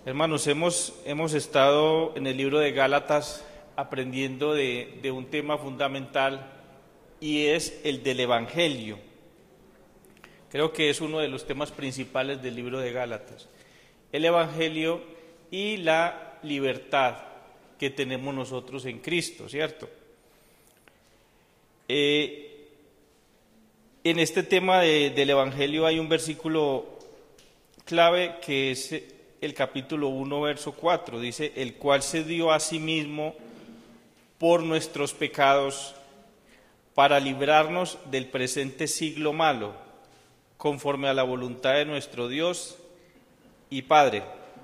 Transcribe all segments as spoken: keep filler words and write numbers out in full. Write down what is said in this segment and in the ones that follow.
Hermanos, hemos, hemos estado en el libro de Gálatas aprendiendo de, de un tema fundamental y es el del Evangelio. Creo que es uno de los temas principales del libro de Gálatas. El Evangelio y la libertad que tenemos nosotros en Cristo, ¿cierto? Eh, en este tema de, del Evangelio hay un versículo clave que es el capítulo uno, verso cuatro, dice, el cual se dio a sí mismo por nuestros pecados para librarnos del presente siglo malo, conforme a la voluntad de nuestro Dios y Padre.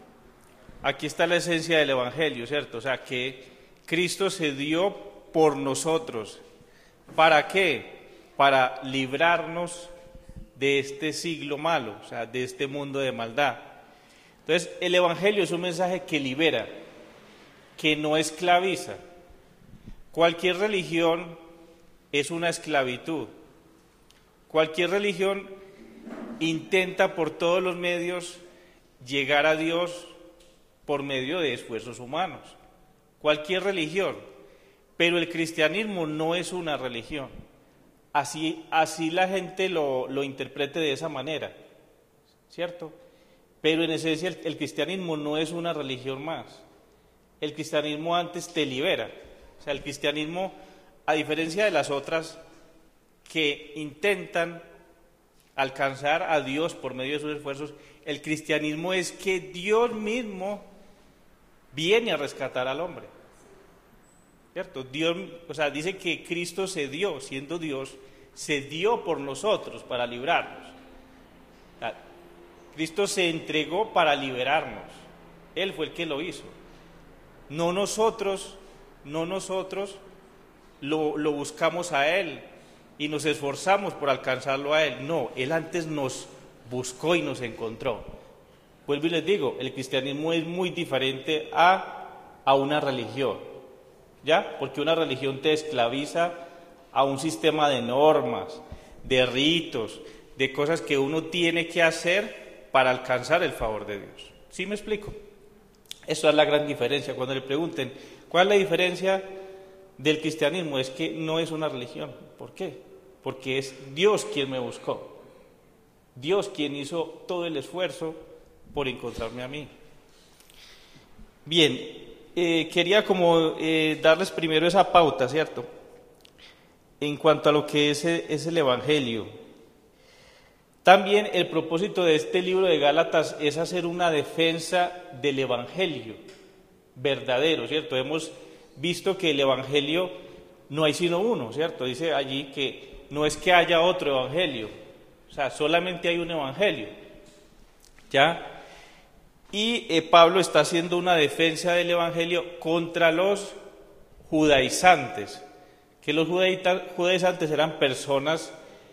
Aquí está la esencia del Evangelio, ¿cierto? O sea, que Cristo se dio por nosotros. ¿Para qué? Para librarnos de este siglo malo, o sea, de este mundo de maldad. Entonces, el Evangelio es un mensaje que libera, que no esclaviza. Cualquier religión es una esclavitud. Cualquier religión intenta por todos los medios llegar a Dios por medio de esfuerzos humanos. Cualquier religión. Pero el cristianismo no es una religión. Así, así la gente lo, lo interprete de esa manera, ¿cierto? Pero en esencia el, el cristianismo no es una religión más. El cristianismo antes te libera. O sea, el cristianismo, a diferencia de las otras que intentan alcanzar a Dios por medio de sus esfuerzos, el cristianismo es que Dios mismo viene a rescatar al hombre. ¿Cierto? Dios, o sea, dice que Cristo se dio, siendo Dios, se dio por nosotros para librarnos. O sea, Cristo se entregó para liberarnos. Él fue el que lo hizo. No nosotros, no nosotros lo, lo buscamos a Él y nos esforzamos por alcanzarlo a Él. No, Él antes nos buscó y nos encontró. Vuelvo y les digo, el cristianismo es muy diferente a, a una religión. ¿Ya? Porque una religión te esclaviza a un sistema de normas, de ritos, de cosas que uno tiene que hacer para alcanzar el favor de Dios. ¿Sí me explico? Eso es la gran diferencia. Cuando le pregunten, ¿cuál es la diferencia del cristianismo? Es que no es una religión. ¿Por qué? Porque es Dios quien me buscó. Dios quien hizo todo el esfuerzo por encontrarme a mí. Bien. Eh, quería como eh, darles primero esa pauta, ¿cierto? En cuanto a lo que es, es el Evangelio. También el propósito de este libro de Gálatas es hacer una defensa del Evangelio verdadero, ¿cierto? Hemos visto que el Evangelio no hay sino uno, ¿cierto? Dice allí que no es que haya otro Evangelio, o sea, solamente hay un Evangelio, ¿ya? Y eh, Pablo está haciendo una defensa del Evangelio contra los judaizantes, que los judaizantes eran personas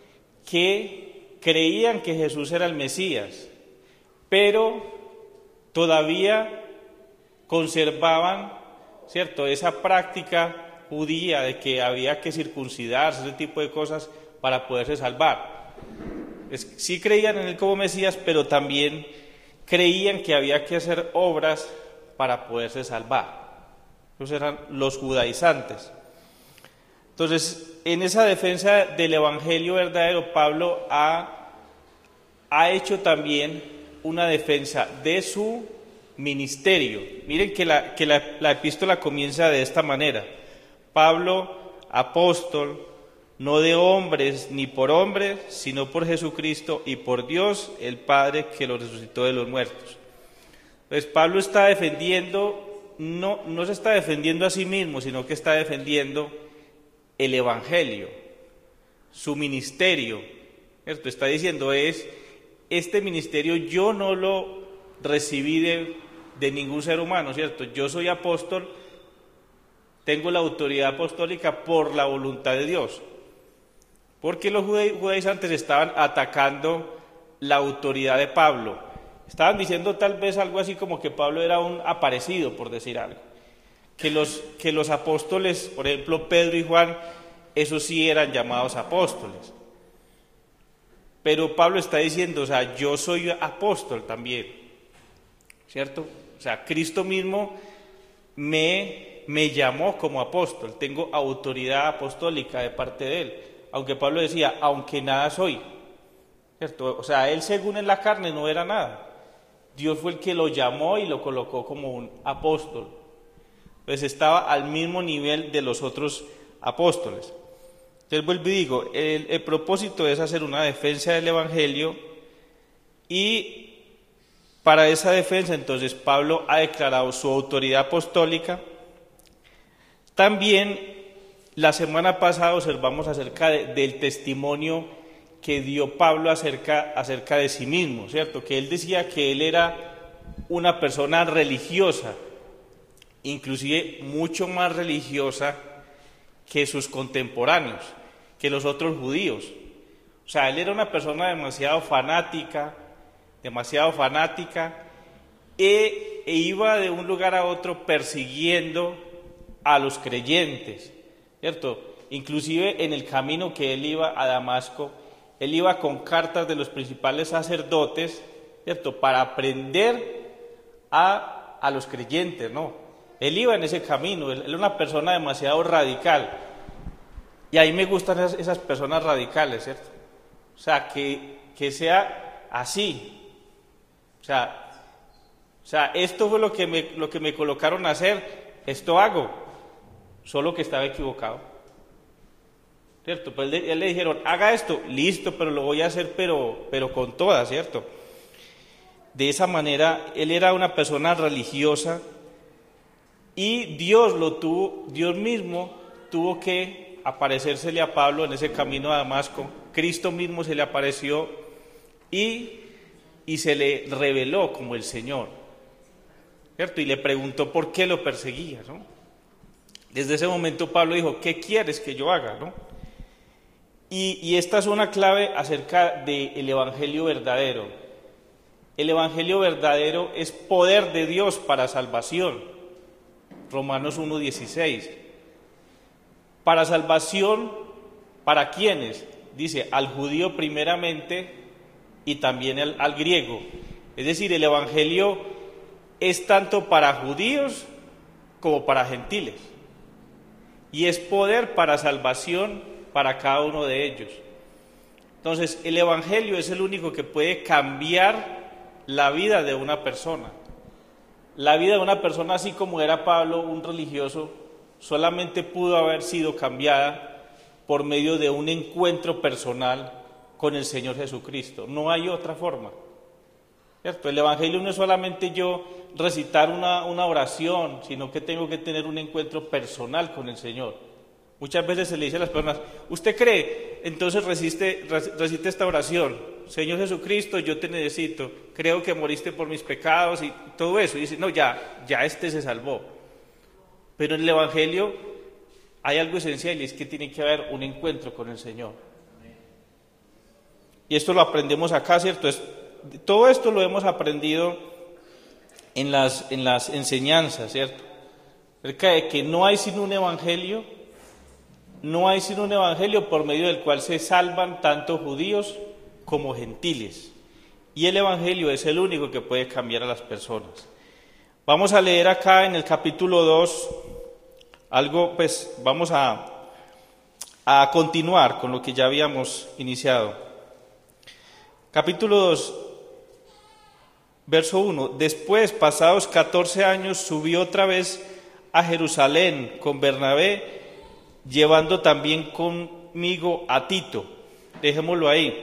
que creían que Jesús era el Mesías, pero todavía conservaban, ¿cierto?, esa práctica judía de que había que circuncidarse, ese tipo de cosas para poderse salvar. Es, sí creían en él como Mesías, pero también creían que había que hacer obras para poderse salvar. Esos eran los judaizantes. Entonces, en esa defensa del Evangelio verdadero, Pablo ha, ha hecho también una defensa de su ministerio. Miren que, la, que la, la epístola comienza de esta manera. Pablo, apóstol, no de hombres ni por hombres, sino por Jesucristo y por Dios, el Padre que lo resucitó de los muertos. Entonces Pablo está defendiendo, no, no se está defendiendo a sí mismo, sino que está defendiendo el Evangelio, su ministerio, ¿cierto? Está diciendo, es, este ministerio yo no lo recibí de, de ningún ser humano, ¿cierto? Yo soy apóstol, tengo la autoridad apostólica por la voluntad de Dios. Porque los judaizantes estaban atacando la autoridad de Pablo. Estaban diciendo tal vez algo así como que Pablo era un aparecido, por decir algo. Que los, que los apóstoles, por ejemplo Pedro y Juan, esos sí eran llamados apóstoles. Pero Pablo está diciendo, o sea, yo soy apóstol también. ¿cierto? O sea, Cristo mismo me, me llamó como apóstol, tengo autoridad apostólica de parte de Él, aunque Pablo decía, aunque nada soy, ¿cierto? O sea, Él según en la carne no era nada, Dios fue el que lo llamó y lo colocó como un apóstol, pues estaba al mismo nivel de los otros apóstoles. Entonces vuelvo y digo, el, el propósito es hacer una defensa del Evangelio y para esa defensa entonces Pablo ha declarado su autoridad apostólica. También la semana pasada observamos acerca de, del testimonio que dio Pablo acerca, acerca de sí mismo, ¿cierto? Que él decía que él era una persona religiosa, inclusive mucho más religiosa que sus contemporáneos, que los otros judíos. O sea, él era una persona demasiado fanática, demasiado fanática, e, e iba de un lugar a otro persiguiendo a los creyentes, ¿cierto? Inclusive en el camino que él iba a Damasco, él iba con cartas de los principales sacerdotes, ¿cierto? Para aprender a, a los creyentes, ¿no? Él iba en ese camino, él era una persona demasiado radical. Y a mí me gustan esas, esas personas radicales, ¿cierto? O sea, que, que sea así. O sea, o sea, esto fue lo que, me, lo que me colocaron a hacer, esto hago, solo que estaba equivocado. ¿Cierto? Pues él, él le dijeron, haga esto, listo, pero lo voy a hacer, pero, pero con todas, ¿cierto? De esa manera, él era una persona religiosa y Dios lo tuvo, Dios mismo tuvo que aparecérsele a Pablo en ese camino a Damasco. Cristo mismo se le apareció y, y se le reveló como el Señor, ¿cierto? Y le preguntó por qué lo perseguía, ¿no? Desde ese momento Pablo dijo, ¿qué quieres que yo haga, no? Y, y esta es una clave acerca del Evangelio verdadero. El Evangelio verdadero es poder de Dios para salvación. Romanos uno dieciséis. Para salvación, ¿para quiénes? Dice, al judío primeramente y también al, al griego. Es decir, el Evangelio es tanto para judíos como para gentiles. Y es poder para salvación para cada uno de ellos. Entonces, el Evangelio es el único que puede cambiar la vida de una persona. La vida de una persona, así como era Pablo, un religioso, solamente pudo haber sido cambiada por medio de un encuentro personal con el Señor Jesucristo. No hay otra forma, ¿cierto? El Evangelio no es solamente yo recitar una, una oración, sino que tengo que tener un encuentro personal con el Señor. Muchas veces se le dice a las personas, ¿usted cree? Entonces recite, recite esta oración. Señor Jesucristo, yo te necesito, creo que moriste por mis pecados y todo eso. Y dice, no, ya, ya este se salvó. Pero en el Evangelio hay algo esencial y es que tiene que haber un encuentro con el Señor. Y esto lo aprendemos acá, ¿cierto? Es, todo esto lo hemos aprendido en las, en las enseñanzas, ¿cierto? Acerca de que no hay sino un Evangelio, no hay sino un Evangelio por medio del cual se salvan tanto judíos como gentiles. Y el Evangelio es el único que puede cambiar a las personas. Vamos a leer acá en el capítulo dos, algo, pues vamos a, a continuar con lo que ya habíamos iniciado. Capítulo dos, verso uno. Después, pasados catorce años, subió otra vez a Jerusalén con Bernabé, llevando también conmigo a Tito. Dejémoslo ahí.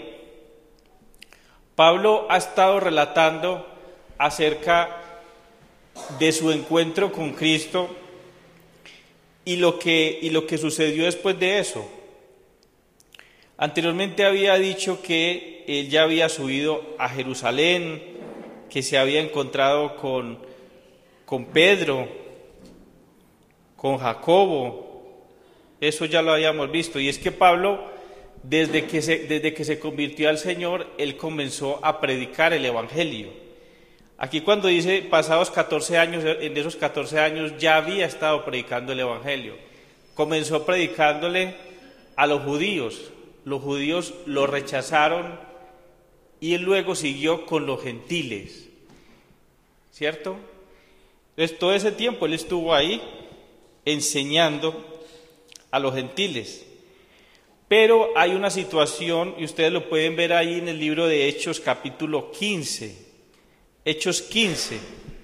Pablo ha estado relatando acerca de su encuentro con Cristo y lo que, y lo que sucedió después de eso. Anteriormente había dicho que él ya había subido a Jerusalén, que se había encontrado con, con Pedro, con Jacobo. Eso ya lo habíamos visto. Y es que Pablo, desde que se, desde que se convirtió al Señor, él comenzó a predicar el Evangelio. Aquí cuando dice pasados catorce años, en esos catorce años ya había estado predicando el Evangelio. Comenzó predicándole a los judíos. Los judíos lo rechazaron y él luego siguió con los gentiles. ¿cierto? Entonces todo ese tiempo él estuvo ahí enseñando a los gentiles. Pero hay una situación, y ustedes lo pueden ver ahí en el libro de Hechos capítulo quince. Hechos quince.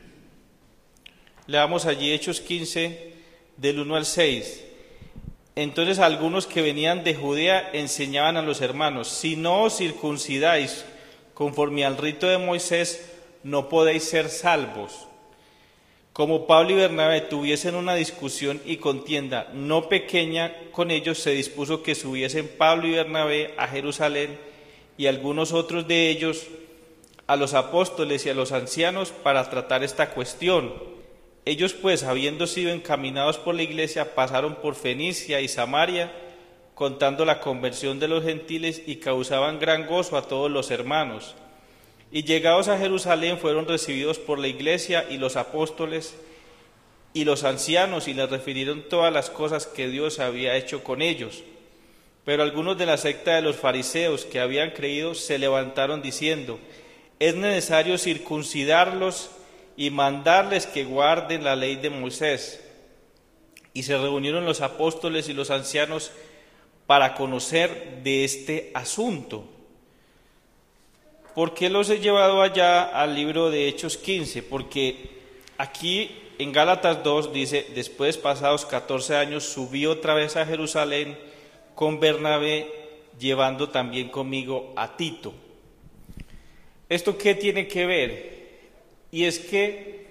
Leamos allí Hechos quince del uno al seis. Entonces algunos que venían de Judea enseñaban a los hermanos: si no os circuncidáis conforme al rito de Moisés, no podéis ser salvos. Como Pablo y Bernabé tuviesen una discusión y contienda no pequeña con ellos, se dispuso que subiesen Pablo y Bernabé a Jerusalén y algunos otros de ellos a los apóstoles y a los ancianos para tratar esta cuestión. Ellos pues, habiendo sido encaminados por la iglesia, pasaron por Fenicia y Samaria, contando la conversión de los gentiles, y causaban gran gozo a todos los hermanos. Y llegados a Jerusalén fueron recibidos por la iglesia y los apóstoles y los ancianos, y les refirieron todas las cosas que Dios había hecho con ellos. Pero algunos de la secta de los fariseos que habían creído se levantaron diciendo: es necesario circuncidarlos y mandarles que guarden la ley de Moisés. Y se reunieron los apóstoles y los ancianos para conocer de este asunto. ¿Por qué los he llevado allá al libro de Hechos quince? Porque aquí en Gálatas dos dice: después, pasados catorce años, subí otra vez a Jerusalén con Bernabé, llevando también conmigo a Tito. ¿Esto qué tiene que ver? Y es que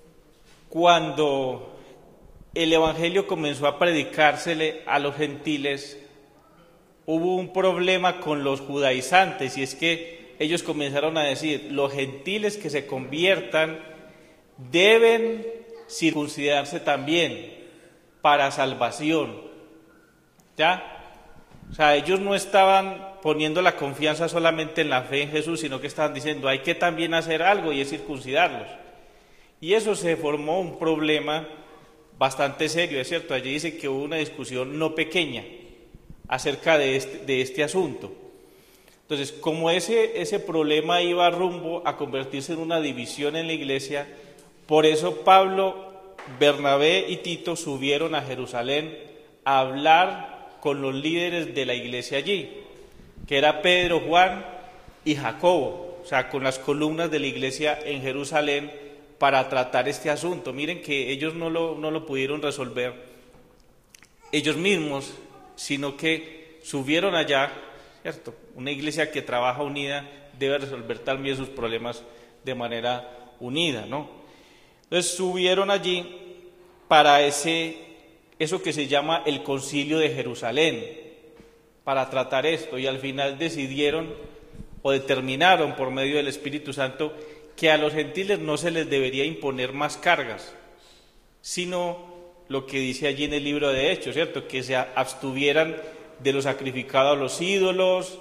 cuando el evangelio comenzó a predicársele a los gentiles, hubo un problema con los judaizantes, y es que ellos comenzaron a decir: los gentiles que se conviertan deben circuncidarse también para salvación. ¿Ya? O sea, ellos no estaban poniendo la confianza solamente en la fe en Jesús, sino que estaban diciendo: hay que también hacer algo, y es circuncidarlos. Y eso se formó un problema bastante serio, es cierto. Allí dice que hubo una discusión no pequeña acerca de este, de este asunto. Entonces, como ese, ese problema iba rumbo a convertirse en una división en la iglesia, por eso Pablo, Bernabé y Tito subieron a Jerusalén a hablar con los líderes de la iglesia allí, que era Pedro, Juan y Jacobo, o sea, con las columnas de la iglesia en Jerusalén, para tratar este asunto. Miren que ellos no lo, no lo pudieron resolver ellos mismos, sino que subieron allá, ¿cierto? Una iglesia que trabaja unida debe resolver también sus problemas de manera unida, ¿no? Entonces subieron allí para ese, eso que se llama el Concilio de Jerusalén, para tratar esto, y al final decidieron o determinaron por medio del Espíritu Santo que a los gentiles no se les debería imponer más cargas, sino lo que dice allí en el libro de Hechos, ¿cierto? Que se abstuvieran de lo sacrificado a los ídolos,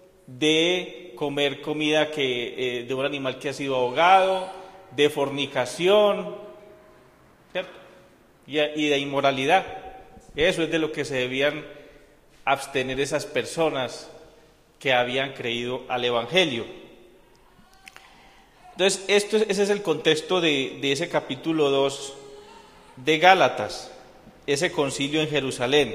de comer comida que, eh, de un animal que ha sido ahogado, de fornicación, ¿cierto? Y, y de inmoralidad. Eso es de lo que se debían abstener esas personas que habían creído al Evangelio. Entonces, esto, ese es el contexto de, de ese capítulo dos de Gálatas, ese concilio en Jerusalén.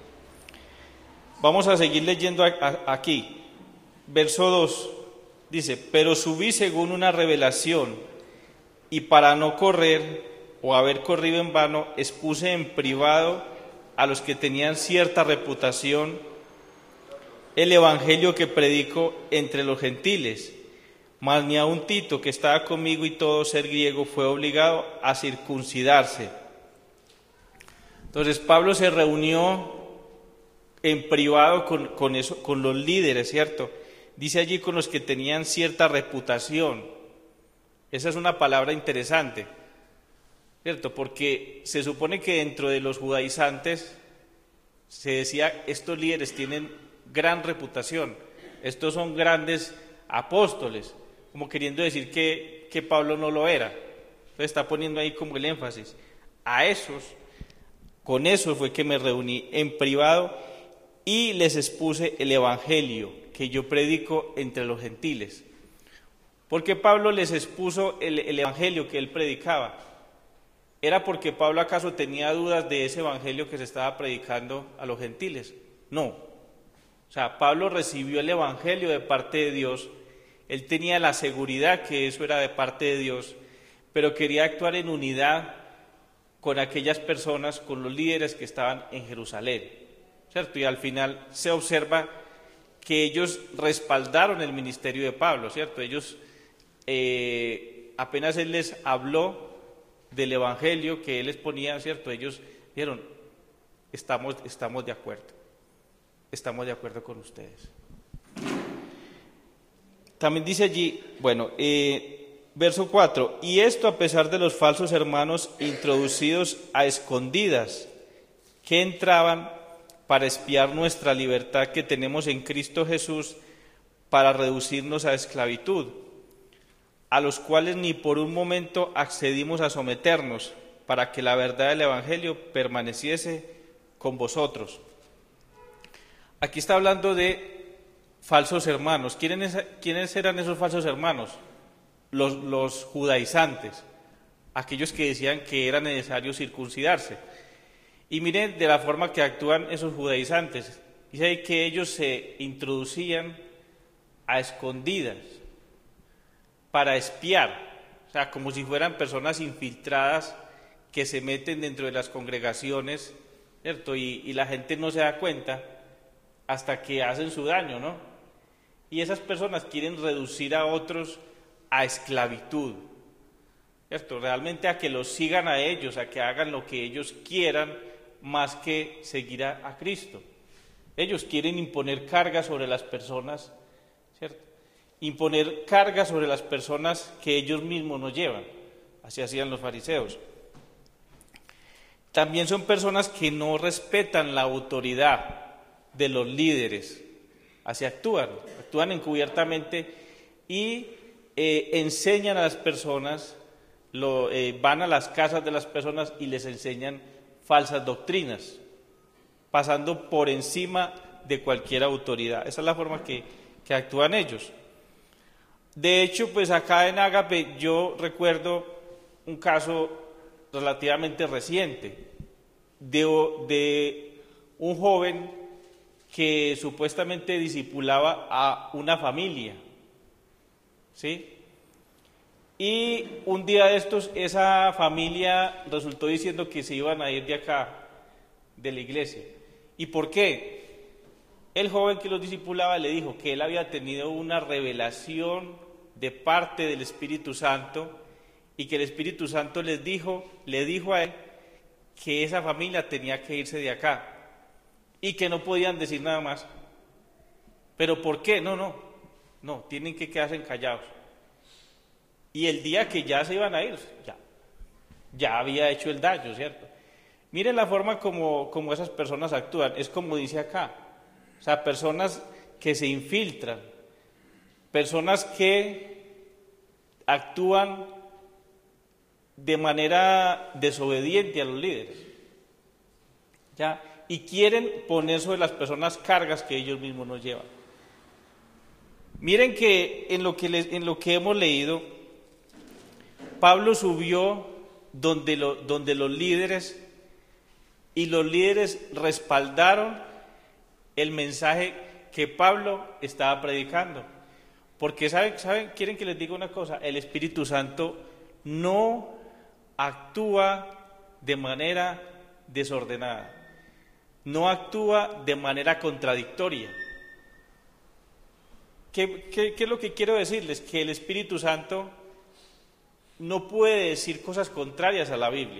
Vamos a seguir leyendo a, a, aquí. Verso dos dice: pero subí según una revelación, y para no correr o haber corrido en vano, expuse en privado a los que tenían cierta reputación el evangelio que predico entre los gentiles. Mas ni aun Tito, que estaba conmigo y todo ser griego, fue obligado a circuncidarse. Entonces Pablo se reunió en privado con, con, eso, con los líderes, ¿cierto? Dice allí con los que tenían cierta reputación. Esa es una palabra interesante, ¿cierto? Porque se supone que dentro de los judaizantes se decía: estos líderes tienen gran reputación, estos son grandes apóstoles, como queriendo decir que, que Pablo no lo era. Entonces está poniendo ahí como el énfasis. A esos, con eso fue que me reuní en privado y les expuse el evangelio que yo predico entre los gentiles. ¿Por qué Pablo les expuso el, el evangelio que él predicaba? ¿Era porque Pablo acaso tenía dudas de ese evangelio que se estaba predicando a los gentiles? No. O sea, Pablo recibió el evangelio de parte de Dios, él tenía la seguridad que eso era de parte de Dios, pero quería actuar en unidad con aquellas personas, con los líderes que estaban en Jerusalén, ¿cierto? Y al final se observa que ellos respaldaron el ministerio de Pablo, ¿cierto? Ellos, eh, apenas él les habló del evangelio que él les ponía, ¿cierto? Ellos dijeron, estamos, estamos de acuerdo, estamos de acuerdo con ustedes. También dice allí, bueno, eh, verso cuatro, y esto a pesar de los falsos hermanos introducidos a escondidas, que entraban para espiar nuestra libertad que tenemos en Cristo Jesús, para reducirnos a esclavitud, a los cuales ni por un momento accedimos a someternos, para que la verdad del Evangelio permaneciese con vosotros. Aquí está hablando de falsos hermanos. ¿Quiénes, ¿Quiénes eran esos falsos hermanos? Los, los judaizantes, aquellos que decían que era necesario circuncidarse. Y miren de la forma que actúan esos judaizantes. Dice ahí que ellos se introducían a escondidas para espiar, o sea, como si fueran personas infiltradas que se meten dentro de las congregaciones, ¿cierto? Y, y la gente no se da cuenta hasta que hacen su daño, ¿no? Y esas personas quieren reducir a otros a esclavitud, ¿cierto? Realmente a que los sigan a ellos, a que hagan lo que ellos quieran, más que seguir a, a Cristo. Ellos quieren imponer cargas sobre las personas, ¿cierto? Imponer cargas sobre las personas que ellos mismos no llevan. Así hacían los fariseos. También son personas que no respetan la autoridad de los líderes. Así actúan, actúan encubiertamente y eh, enseñan a las personas, lo, eh, van a las casas de las personas y les enseñan falsas doctrinas, pasando por encima de cualquier autoridad. Esa es la forma que, que actúan ellos. De hecho, pues acá en Ágape yo recuerdo un caso relativamente reciente de, de un joven que supuestamente discipulaba a una familia, ¿sí? Y un día de estos, esa familia resultó diciendo que se iban a ir de acá, de la iglesia. ¿Y por qué? El joven que los discipulaba le dijo que él había tenido una revelación de parte del Espíritu Santo y que el Espíritu Santo les dijo, le dijo a él que esa familia tenía que irse de acá y que no podían decir nada más. ¿Pero por qué? No, no, no, tienen que quedarse callados. Y el día que ya se iban a ir, ya, ya había hecho el daño, ¿cierto? Miren la forma como, como esas personas actúan, es como dice acá, o sea, personas que se infiltran, personas que actúan de manera desobediente a los líderes, ¿ya? Y quieren poner sobre las personas cargas que ellos mismos no llevan. Miren que en lo que, les, en lo que hemos leído, Pablo subió donde, lo, donde los líderes, y los líderes respaldaron el mensaje que Pablo estaba predicando. Porque, ¿saben? ¿saben? Quieren que les diga una cosa, el Espíritu Santo no actúa de manera desordenada, no actúa de manera contradictoria. ¿Qué, qué, qué es lo que quiero decirles? Que el Espíritu Santo no puede decir cosas contrarias a la Biblia.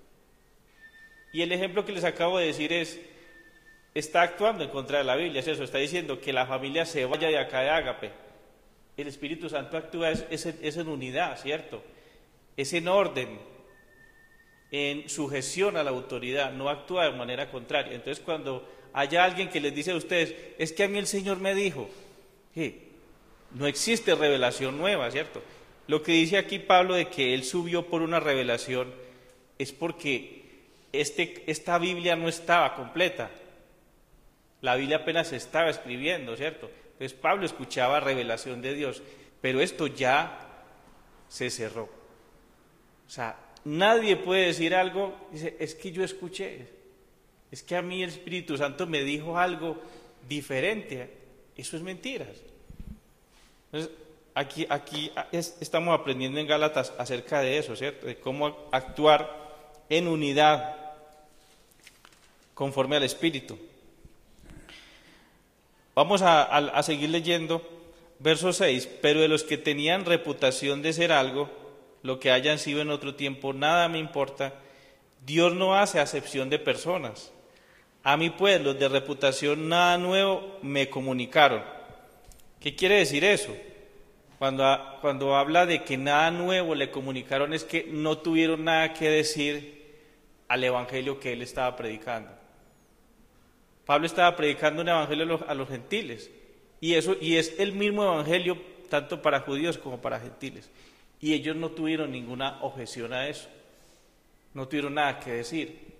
Y el ejemplo que les acabo de decir es, está actuando en contra de la Biblia, es eso, está diciendo que la familia se vaya de acá de Ágape. El Espíritu Santo actúa, es, es, es en unidad, ¿cierto? Es en orden, en sujeción a la autoridad, no actúa de manera contraria. Entonces, cuando haya alguien que les dice a ustedes, es que a mí el Señor me dijo, ¿qué? No existe revelación nueva, ¿cierto? Lo que dice aquí Pablo de que él subió por una revelación es porque este, esta Biblia no estaba completa. La Biblia apenas se estaba escribiendo, ¿cierto? Entonces Pablo escuchaba revelación de Dios. pero esto ya se cerró. O sea, nadie puede decir algo, dice, es que yo escuché, es que a mí el Espíritu Santo me dijo algo diferente. Eso es mentiras. Entonces, aquí, aquí es, estamos aprendiendo en Gálatas acerca de eso, ¿cierto? De cómo actuar en unidad conforme al Espíritu. Vamos a, a, a seguir leyendo, verso seis. Pero de los que tenían reputación de ser algo, lo que hayan sido en otro tiempo, nada me importa. Dios no hace acepción de personas. A mí pues, los de reputación nada nuevo me comunicaron. ¿Qué quiere decir eso? Cuando, cuando habla de que nada nuevo le comunicaron, es que no tuvieron nada que decir al evangelio que él estaba predicando. Pablo estaba predicando un evangelio a los, a los gentiles, y eso y es el mismo evangelio tanto para judíos como para gentiles, y ellos no tuvieron ninguna objeción a eso, no tuvieron nada que decir.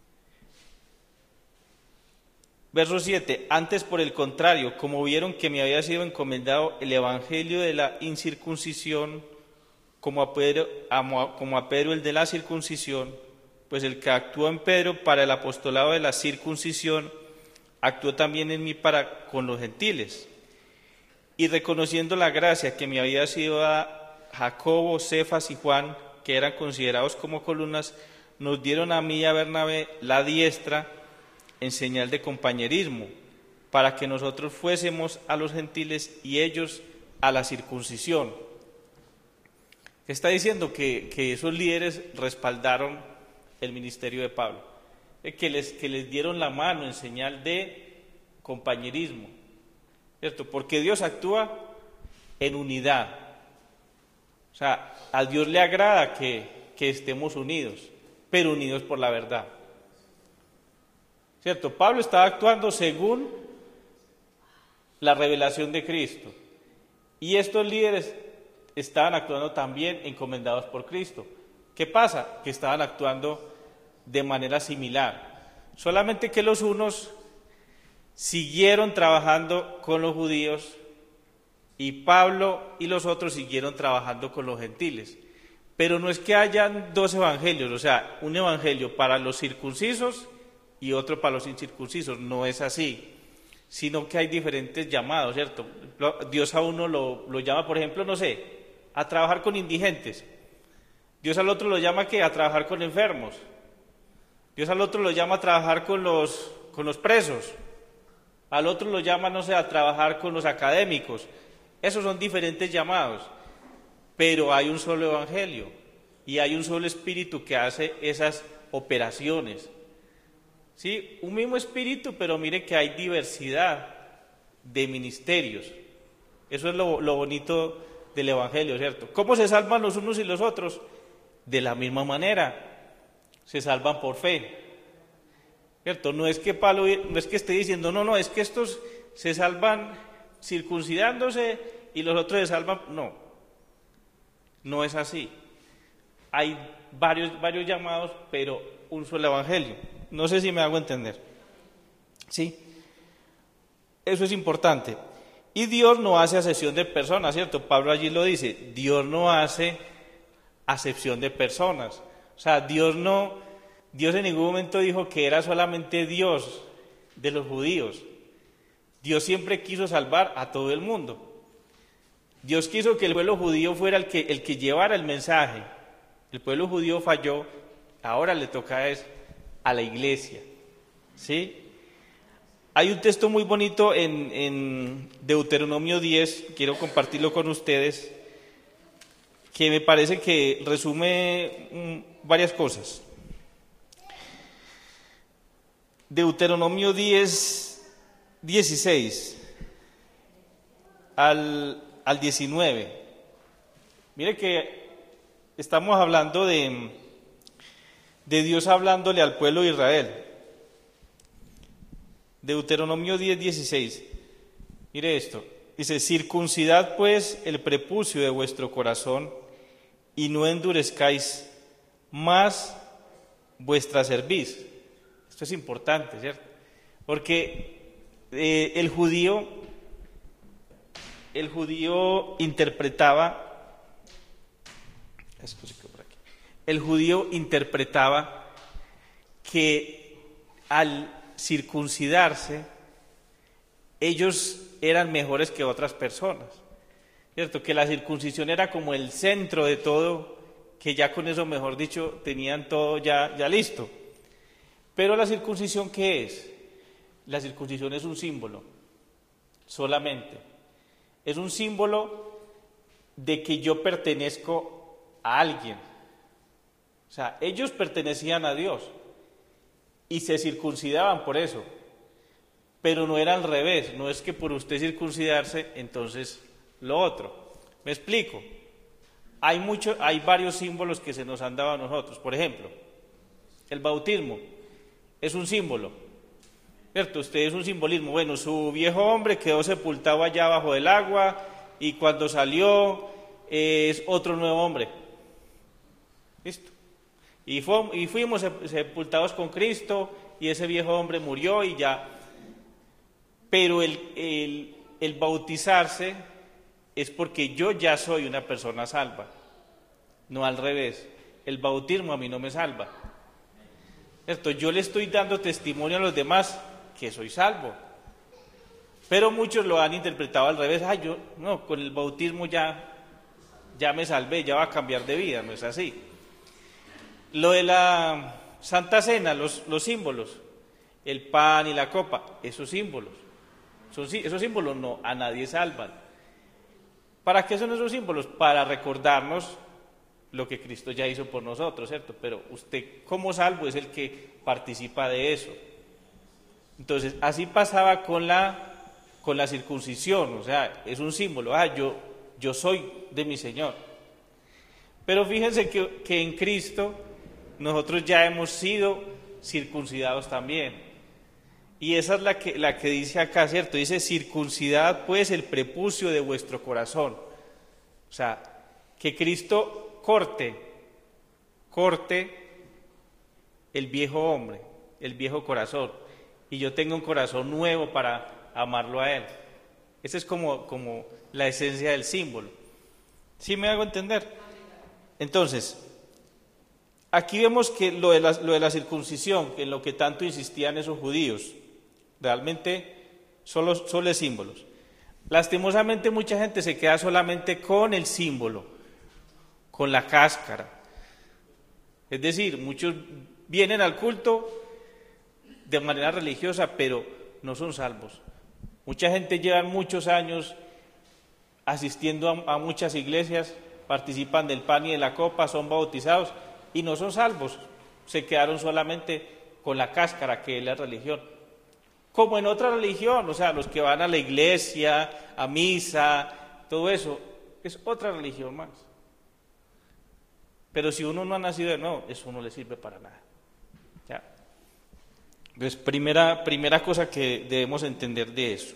Verso siete, antes por el contrario, como vieron que me había sido encomendado el evangelio de la incircuncisión, como a Pedro, como a Pedro el de la circuncisión, pues el que actuó en Pedro para el apostolado de la circuncisión, actuó también en mí para con los gentiles. Y reconociendo la gracia que me había sido dada, Jacobo, Cefas y Juan, que eran considerados como columnas, nos dieron a mí y a Bernabé la diestra en señal de compañerismo, para que nosotros fuésemos a los gentiles y ellos a la circuncisión. Está diciendo que, que esos líderes respaldaron el ministerio de Pablo, que les, que les dieron la mano en señal de compañerismo, ¿cierto? Porque Dios actúa en unidad. O sea, a Dios le agrada que, que estemos unidos, pero unidos por la verdad. ¿Cierto? Pablo estaba actuando según la revelación de Cristo. Y estos líderes estaban actuando también encomendados por Cristo. ¿Qué pasa? Que estaban actuando de manera similar. Solamente que los unos siguieron trabajando con los judíos y Pablo y los otros siguieron trabajando con los gentiles. Pero no es que hayan dos evangelios, o sea, un evangelio para los circuncisos y otro para los incircuncisos. No es así, sino que hay diferentes llamados, ¿cierto? Dios a uno lo, lo llama, por ejemplo, no sé, a trabajar con indigentes. Dios al otro lo llama ¿qué? A trabajar con enfermos. Dios al otro lo llama a trabajar con los, con los presos. Al otro lo llama, no sé, a trabajar con los académicos. Esos son diferentes llamados, pero hay un solo evangelio y hay un solo espíritu que hace esas operaciones. Sí, un mismo espíritu, pero mire que hay diversidad de ministerios. Eso es lo, lo bonito del evangelio, ¿cierto? ¿Cómo se salvan los unos y los otros? De la misma manera, se salvan por fe, ¿cierto? No es que Pablo, no es que esté diciendo, no, no, es que estos se salvan circuncidándose y los otros se salvan, no, no es así. Hay varios, varios llamados, pero un solo evangelio. No sé si me hago entender. ¿Sí? Eso es importante. Y Dios no hace acepción de personas, ¿cierto? Pablo allí lo dice, Dios no hace acepción de personas. O sea, Dios no, Dios en ningún momento dijo que era solamente Dios de los judíos. Dios siempre quiso salvar a todo el mundo. Dios quiso que el pueblo judío fuera el que, el que llevara el mensaje. El pueblo judío falló, ahora le toca es a la iglesia, ¿sí? Hay un texto muy bonito en, en Deuteronomio diez, quiero compartirlo con ustedes, que me parece que resume um, varias cosas. Deuteronomio diez, dieciséis al, al diecinueve. Mire que estamos hablando de, de Dios hablándole al pueblo de Israel. Deuteronomio diez, dieciséis. Mire esto. Dice, circuncidad pues el prepucio de vuestro corazón y no endurezcáis más vuestra cerviz. Esto es importante, ¿cierto? Porque eh, el judío el judío interpretaba, el judío interpretaba que al circuncidarse ellos eran mejores que otras personas, ¿cierto? Que la circuncisión era como el centro de todo, que ya con eso, mejor dicho, tenían todo ya, ya listo. Pero la circuncisión, ¿qué es? La circuncisión es un símbolo, solamente. Es un símbolo de que yo pertenezco a alguien. O sea, ellos pertenecían a Dios y se circuncidaban por eso. Pero no era al revés, no es que por usted circuncidarse, entonces lo otro. ¿Me explico? Hay, mucho, hay varios símbolos que se nos han dado a nosotros. Por ejemplo, el bautismo es un símbolo, ¿cierto? Usted es un simbolismo. Bueno, su viejo hombre quedó sepultado allá bajo el agua y cuando salió es otro nuevo hombre. ¿Listo? Y, fu y fuimos sepultados con Cristo y ese viejo hombre murió y ya. Pero el, el, el bautizarse es porque yo ya soy una persona salva, no al revés. El bautismo a mí no me salva, ¿cierto? Yo le estoy dando testimonio a los demás que soy salvo, pero muchos lo han interpretado al revés. Ay, yo no, con el bautismo ya, ya me salvé, ya va a cambiar de vida. No es así. Lo de la Santa Cena, los, los símbolos, el pan y la copa, esos símbolos. Son, esos símbolos no, a nadie salvan. ¿Para qué son esos símbolos? Para recordarnos lo que Cristo ya hizo por nosotros, ¿cierto? Pero usted como salvo es el que participa de eso. Entonces, así pasaba con la, con la circuncisión, o sea, es un símbolo. Ah, yo, yo soy de mi Señor. Pero fíjense que, que en Cristo nosotros ya hemos sido circuncidados también. Y esa es la que, la que dice acá, ¿cierto? Dice, circuncidad pues el prepucio de vuestro corazón. O sea, que Cristo corte, corte el viejo hombre, el viejo corazón. Y yo tengo un corazón nuevo para amarlo a Él. Esa es como, como la esencia del símbolo. ¿Sí me hago entender? Entonces, aquí vemos que lo de la, lo de la circuncisión, en lo que tanto insistían esos judíos, realmente solo, solo es símbolos. Lastimosamente mucha gente se queda solamente con el símbolo, con la cáscara. Es decir, muchos vienen al culto de manera religiosa, pero no son salvos. Mucha gente lleva muchos años asistiendo a, a muchas iglesias, participan del pan y de la copa, son bautizados y no son salvos. Se quedaron solamente con la cáscara, que es la religión. Como en otra religión, o sea, los que van a la iglesia, a misa, todo eso, es otra religión más. Pero si uno no ha nacido de nuevo, eso no le sirve para nada. ¿Ya? Entonces, primera, primera cosa que debemos entender de eso.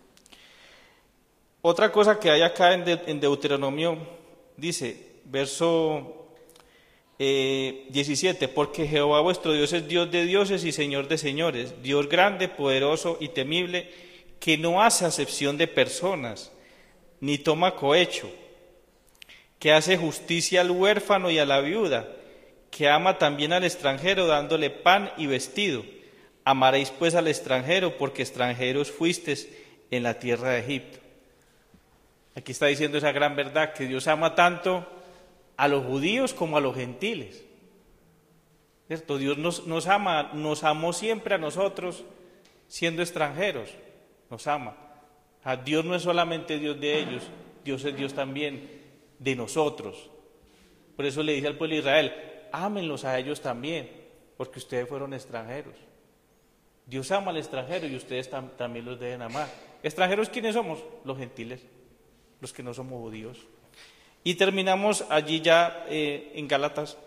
Otra cosa que hay acá en, de, en Deuteronomio, dice, verso Eh, diecisiete, porque Jehová vuestro Dios es Dios de dioses y Señor de señores, Dios grande, poderoso y temible, que no hace acepción de personas, ni toma cohecho, que hace justicia al huérfano y a la viuda, que ama también al extranjero, dándole pan y vestido. Amaréis pues al extranjero, porque extranjeros fuisteis en la tierra de Egipto. Aquí está diciendo esa gran verdad, que Dios ama tanto a los judíos como a los gentiles, ¿cierto? Dios nos, nos ama, nos amó siempre a nosotros siendo extranjeros, nos ama. A Dios no es solamente Dios de ellos, Dios es Dios también de nosotros. Por eso le dice al pueblo de Israel, ámenlos a ellos también, porque ustedes fueron extranjeros. Dios ama al extranjero y ustedes tam, también los deben amar. ¿Extranjeros quiénes somos? Los gentiles, los que no somos judíos. Y terminamos allí ya eh, en Gálatas.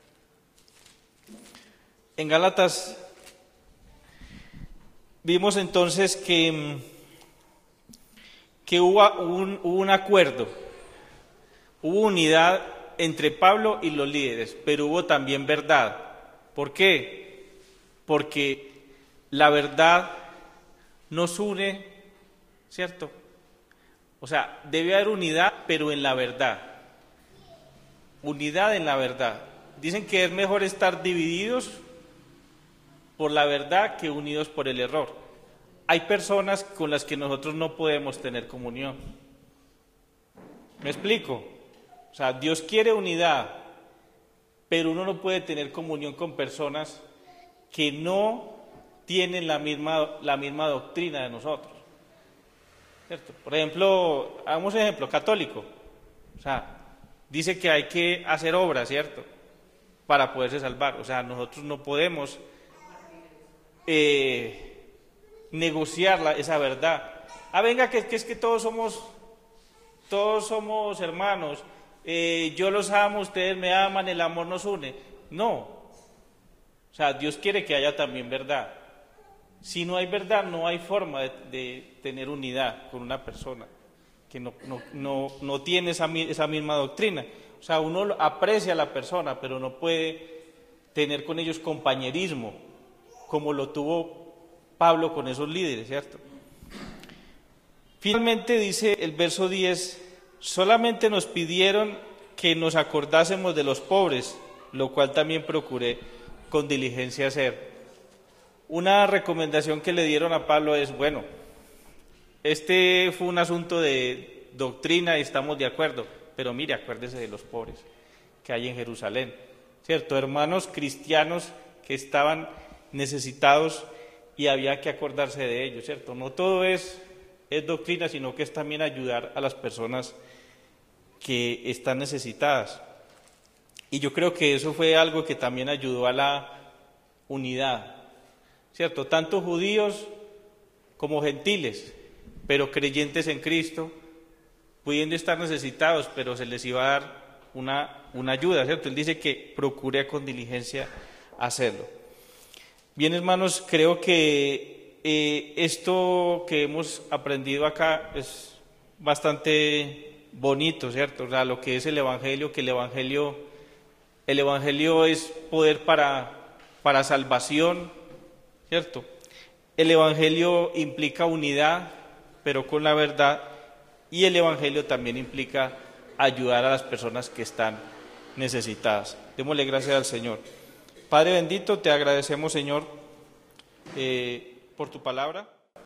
En Gálatas vimos entonces que, que hubo, un, hubo un acuerdo, hubo unidad entre Pablo y los líderes, pero hubo también verdad. ¿Por qué? Porque la verdad nos une, ¿cierto?, O sea, debe haber unidad, pero en la verdad. Unidad en la verdad. Dicen que es mejor estar divididos por la verdad que unidos por el error. Hay personas con las que nosotros no podemos tener comunión. ¿Me explico? O sea, Dios quiere unidad, pero uno no puede tener comunión con personas que no tienen la misma, la misma doctrina de nosotros. ¿Cierto? Por ejemplo, hagamos un ejemplo, católico. O sea, dice que hay que hacer obras, ¿cierto? Para poderse salvar. O sea, nosotros no podemos eh, negociar la, esa verdad. Ah, venga, que, que es que todos somos, todos somos hermanos. Eh, yo los amo, ustedes me aman, el amor nos une. No. O sea, Dios quiere que haya también verdad. Si no hay verdad, no hay forma de, de tener unidad con una persona que no, no, no, no tiene esa, esa misma doctrina. O sea, uno aprecia a la persona, pero no puede tener con ellos compañerismo, como lo tuvo Pablo con esos líderes, ¿cierto? Finalmente dice el verso diez, solamente nos pidieron que nos acordásemos de los pobres, lo cual también procuré con diligencia hacer. Una recomendación que le dieron a Pablo es, bueno, este fue un asunto de doctrina y estamos de acuerdo, pero mire, acuérdese de los pobres que hay en Jerusalén, ¿cierto? Hermanos cristianos que estaban necesitados y había que acordarse de ellos, ¿cierto? No todo es, es doctrina, sino que es también ayudar a las personas que están necesitadas. Y yo creo que eso fue algo que también ayudó a la unidad, ¿cierto? Tanto judíos como gentiles, pero creyentes en Cristo, pudiendo estar necesitados, pero se les iba a dar una, una ayuda, ¿cierto? Él dice que procure con diligencia hacerlo. Bien, hermanos, creo que eh, esto que hemos aprendido acá es bastante bonito, ¿cierto? O sea, lo que es el Evangelio, que el Evangelio, el Evangelio es poder para, para salvación, ¿cierto? El Evangelio implica unidad, pero con la verdad, y el Evangelio también implica ayudar a las personas que están necesitadas. Démosle gracias al Señor. Padre bendito, te agradecemos, Señor, eh, por tu palabra.